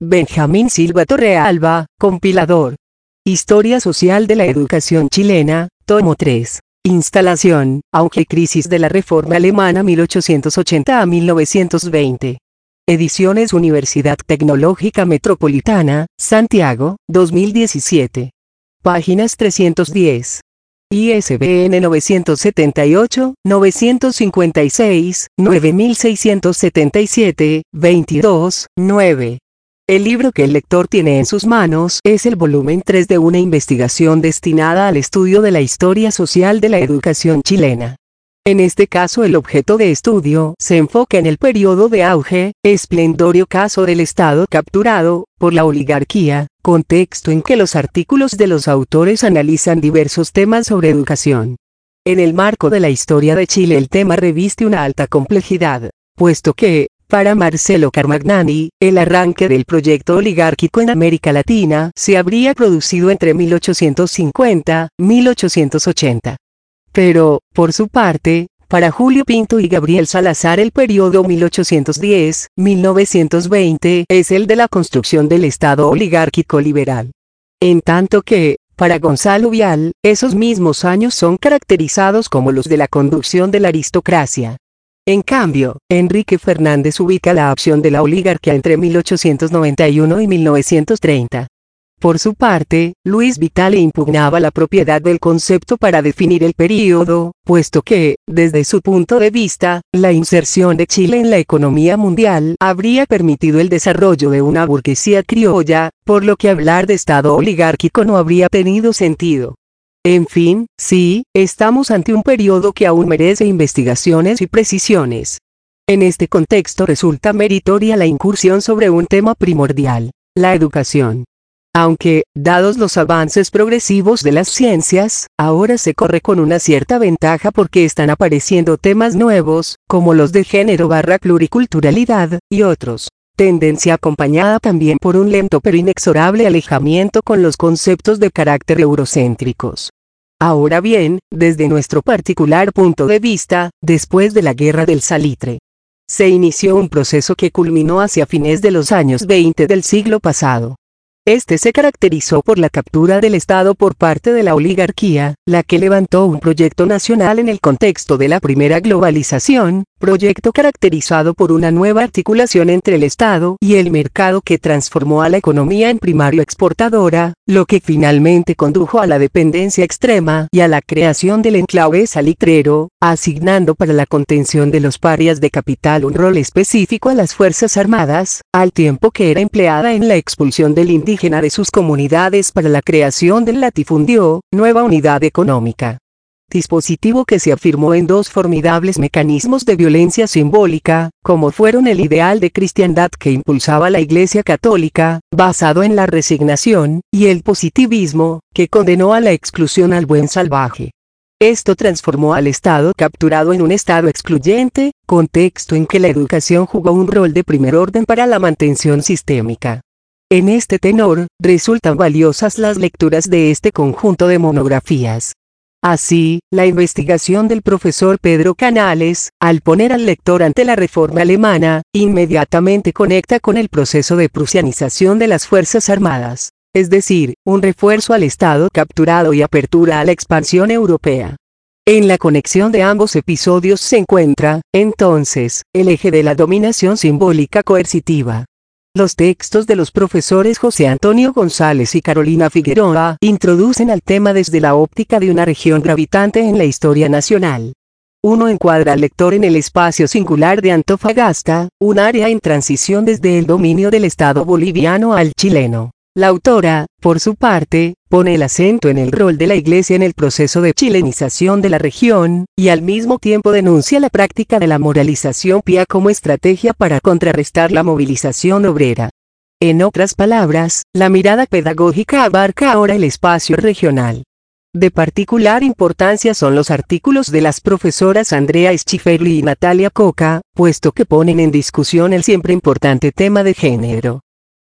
Benjamín Silva Torrealba, compilador. Historia social de la educación chilena, tomo 3. Instalación, auge y crisis de la Reforma Alemana 1880 a 1920. Ediciones Universidad Tecnológica Metropolitana, Santiago, 2017. Páginas 310. ISBN 978-956-9677, 22, 9. El libro que el lector tiene en sus manos es el volumen 3 de una investigación destinada al estudio de la historia social de la educación chilena. En este caso el objeto de estudio se enfoca en el periodo de auge, esplendor y ocaso del Estado capturado por la oligarquía, contexto en que los artículos de los autores analizan diversos temas sobre educación. En el marco de la historia de Chile el tema reviste una alta complejidad, puesto que, para Marcelo Carmagnani, el arranque del proyecto oligárquico en América Latina se habría producido entre 1850 y 1880. Pero, por su parte, para Julio Pinto y Gabriel Salazar el periodo 1810-1920 es el de la construcción del Estado oligárquico liberal. En tanto que, para Gonzalo Vial, esos mismos años son caracterizados como los de la conducción de la aristocracia. En cambio, Enrique Fernández ubica la opción de la oligarquía entre 1891 y 1930. Por su parte, Luis Vitale impugnaba la propiedad del concepto para definir el período, puesto que, desde su punto de vista, la inserción de Chile en la economía mundial habría permitido el desarrollo de una burguesía criolla, por lo que hablar de Estado oligárquico no habría tenido sentido. En fin, sí, estamos ante un periodo que aún merece investigaciones y precisiones. En este contexto resulta meritoria la incursión sobre un tema primordial, la educación. Aunque, dados los avances progresivos de las ciencias, ahora se corre con una cierta ventaja porque están apareciendo temas nuevos, como los de género/pluriculturalidad, y otros. Tendencia acompañada también por un lento pero inexorable alejamiento con los conceptos de carácter eurocéntricos. Ahora bien, desde nuestro particular punto de vista, después de la Guerra del Salitre, se inició un proceso que culminó hacia fines de los años 20 del siglo pasado. Este se caracterizó por la captura del Estado por parte de la oligarquía, la que levantó un proyecto nacional en el contexto de la primera globalización, proyecto caracterizado por una nueva articulación entre el Estado y el mercado que transformó a la economía en primario exportadora, lo que finalmente condujo a la dependencia extrema y a la creación del enclave salitrero, asignando para la contención de los parias de capital un rol específico a las Fuerzas Armadas, al tiempo que era empleada en la expulsión del indígena de sus comunidades para la creación del latifundio, nueva unidad económica. Dispositivo que se afirmó en dos formidables mecanismos de violencia simbólica, como fueron el ideal de cristiandad que impulsaba la Iglesia Católica, basado en la resignación, y el positivismo, que condenó a la exclusión al buen salvaje. Esto transformó al Estado capturado en un Estado excluyente, contexto en que la educación jugó un rol de primer orden para la mantención sistémica. En este tenor, resultan valiosas las lecturas de este conjunto de monografías. Así, la investigación del profesor Pedro Canales, al poner al lector ante la Reforma Alemana, inmediatamente conecta con el proceso de prusianización de las Fuerzas Armadas, es decir, un refuerzo al Estado capturado y apertura a la expansión europea. En la conexión de ambos episodios se encuentra, entonces, el eje de la dominación simbólica coercitiva. Los textos de los profesores José Antonio González y Carolina Figueroa introducen al tema desde la óptica de una región gravitante en la historia nacional. Uno encuadra al lector en el espacio singular de Antofagasta, un área en transición desde el dominio del Estado boliviano al chileno. La autora, por su parte, pone el acento en el rol de la Iglesia en el proceso de chilenización de la región, y al mismo tiempo denuncia la práctica de la moralización pía como estrategia para contrarrestar la movilización obrera. En otras palabras, la mirada pedagógica abarca ahora el espacio regional. De particular importancia son los artículos de las profesoras Andrea Schifferli y Natalia Coca, puesto que ponen en discusión el siempre importante tema de género.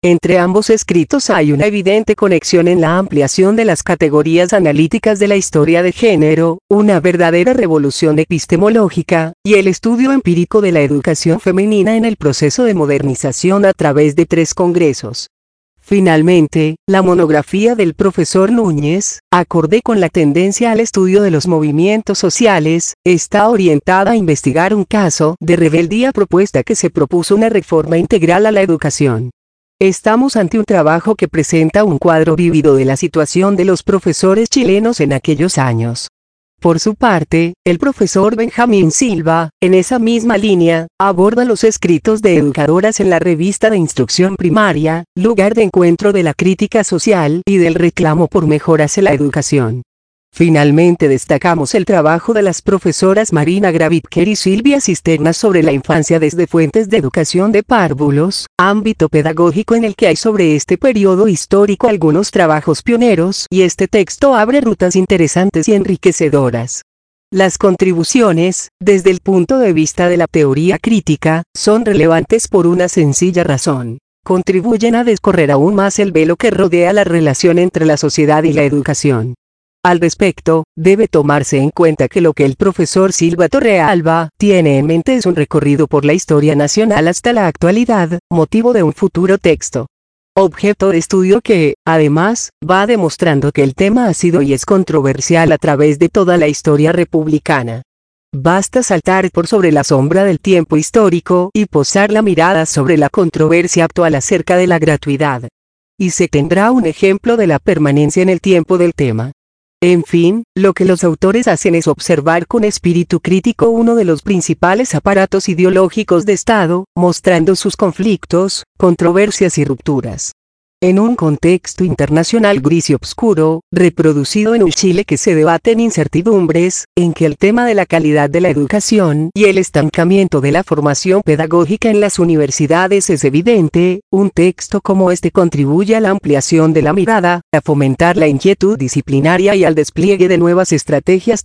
Entre ambos escritos hay una evidente conexión en la ampliación de las categorías analíticas de la historia de género, una verdadera revolución epistemológica, y el estudio empírico de la educación femenina en el proceso de modernización a través de 3 congresos. Finalmente, la monografía del profesor Núñez, acorde con la tendencia al estudio de los movimientos sociales, está orientada a investigar un caso de rebeldía propuesta que se propuso una reforma integral a la educación. Estamos ante un trabajo que presenta un cuadro vívido de la situación de los profesores chilenos en aquellos años. Por su parte, el profesor Benjamín Silva, en esa misma línea, aborda los escritos de educadoras en la revista de instrucción primaria, lugar de encuentro de la crítica social y del reclamo por mejoras en la educación. Finalmente destacamos el trabajo de las profesoras Marina Gravitker y Silvia Cisterna sobre la infancia desde fuentes de educación de párvulos, ámbito pedagógico en el que hay sobre este periodo histórico algunos trabajos pioneros y este texto abre rutas interesantes y enriquecedoras. Las contribuciones, desde el punto de vista de la teoría crítica, son relevantes por una sencilla razón. Contribuyen a descorrer aún más el velo que rodea la relación entre la sociedad y la educación. Al respecto, debe tomarse en cuenta que lo que el profesor Silva Torrealba tiene en mente es un recorrido por la historia nacional hasta la actualidad, motivo de un futuro texto. Objeto de estudio que, además, va demostrando que el tema ha sido y es controversial a través de toda la historia republicana. Basta saltar por sobre la sombra del tiempo histórico y posar la mirada sobre la controversia actual acerca de la gratuidad. Y se tendrá un ejemplo de la permanencia en el tiempo del tema. En fin, lo que los autores hacen es observar con espíritu crítico uno de los principales aparatos ideológicos de Estado, mostrando sus conflictos, controversias y rupturas. En un contexto internacional gris y obscuro, reproducido en un Chile que se debate en incertidumbres, en que el tema de la calidad de la educación y el estancamiento de la formación pedagógica en las universidades es evidente, un texto como este contribuye a la ampliación de la mirada, a fomentar la inquietud disciplinaria y al despliegue de nuevas estrategias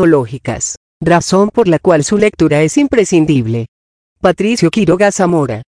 teórico-metodológicas, razón por la cual su lectura es imprescindible. Patricio Quiroga Zamora.